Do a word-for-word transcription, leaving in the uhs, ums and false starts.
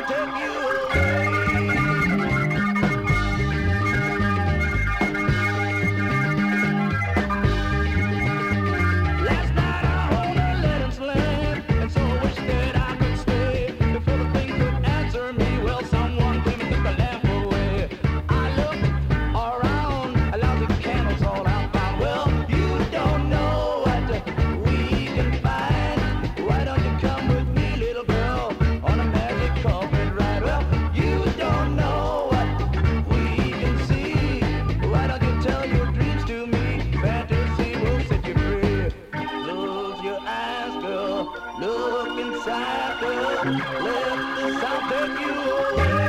sound take you away. Last night I hold a lead and slam, and so I wish that I could stay. Before the thing could answer me, well, someone came and took the lamp away. I looked around, a lousy candles all out found. Well, you don't know what we can find. Why don't you come with me, little girl, on a magic carpet ride? Well, you don't know what we can see. Why don't you tell your dreams to me? Fantasy will set you free. Close your eyes, girl. Look inside, girl. Let the sound take you away.